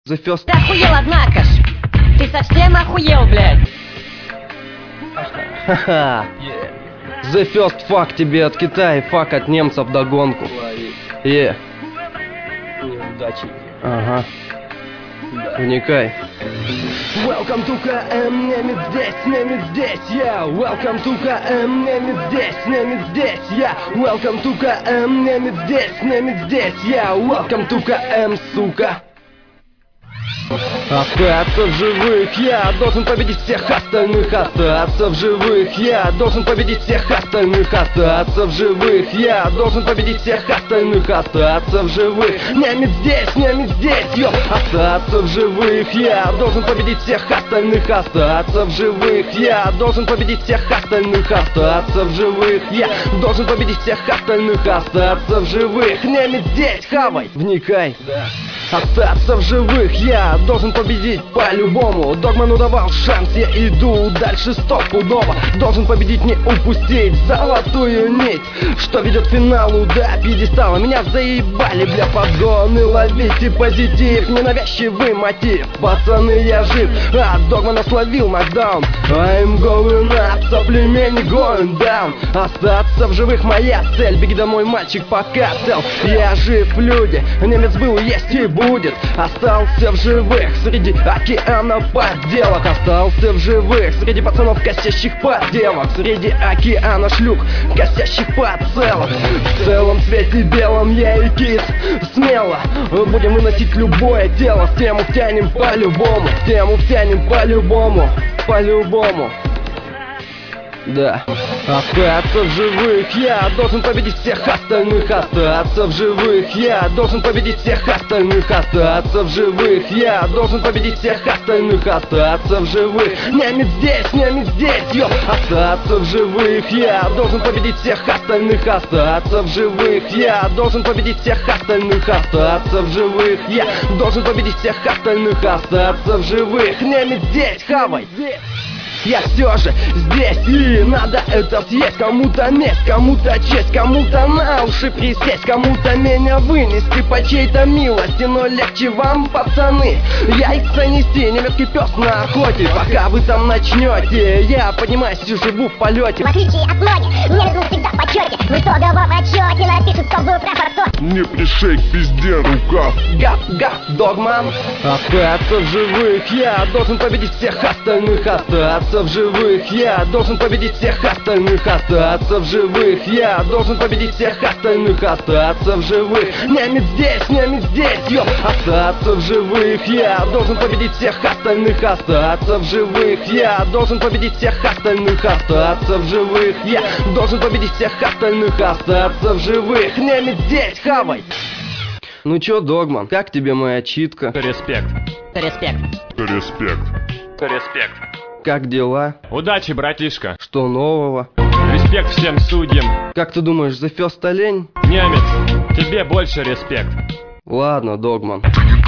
The first... Ты охуел, однако ж! Ты совсем охуел, блядь! Ха-ха. The first fuck тебе от Китая, fuck от немцев догонку. Неудачи. Ага. Вникай. Welcome to KM, немец здесь, я. Welcome to KM, немец здесь, я. Welcome to KM, немец здесь, я. Welcome to KM, сука. Остаться в живых, я должен победить всех остальных. Остаться в живых, я должен победить всех остальных. Остаться в живых, я должен победить всех остальных. Остаться в живых, немец здесь, йо. Остаться в живых, я должен победить всех остальных. Остаться в живых, я должен победить всех остальных. Остаться в живых, я должен победить всех остальных. Остаться в живых, немец здесь, хавай, вникай. Остаться в живых, я должен победить по-любому. Догману давал шанс, я иду дальше стопудово. Должен победить, не упустить золотую нить, что ведет к финалу до пьедестала. Меня заебали, бля, подгоны, ловите позитив, ненавязчивый мотив. Пацаны, я жив, а Догмана словил нокдаун. I'm going up, соплеменник going down. Остаться в живых моя цель, беги домой, мальчик, пока цел. Я жив, люди, немец был, есть и будет. Остался в живых среди океана подделок. Остался в живых среди пацанов, косящих подделок. Среди океана шлюх, косящих подцелок. В целом цвете белом я и кит. Смело будем выносить любое тело. В тему втянем по-любому. В тему втянем по-любому. По-любому. Да. Остаться в живых, я должен победить всех остальных. Остаться в живых, я должен победить всех остальных. Остаться в живых, я должен победить всех остальных. Остаться в живых, немец здесь, йо. Остаться в живых, я должен победить всех остальных. Остаться в живых, я должен победить всех остальных. Остаться в живых, я должен победить всех остальных. Остаться в живых, немец здесь, хавай. Я все же здесь, и надо это съесть. Кому-то месть, кому-то честь, кому-то на уши присесть, кому-то меня вынести по чьей-то милости. Но легче вам, пацаны, яйца нести. Немецкий пес на охоте, пока вы там начнете. Я поднимаюсь и живу в полете. В отличие от многих, немец был всегда в почете. В итоговом отчете напишет, кто был прав, а кто. Не пришей к пизде рукав. Гав, Догман. Остаться в живых, я должен победить всех остальных. Остаться в живых, я должен победить всех остальных. Остаться в живых, я должен победить всех остальных. Остаться в живых, немец здесь, йо. Остаться в живых, я должен победить всех остальных. Остаться в живых, я должен победить всех остальных. Остаться в живых, я должен победить всех остальных. Остаться в живых, немец здесь, хавай. Ну чё, Догман, как тебе моя читка? Респект. Респект. Респект. Как дела? Удачи, братишка. Что нового? Респект всем судьям. Как ты думаешь, The First олень? Немец, тебе больше респект. Ладно, Догман.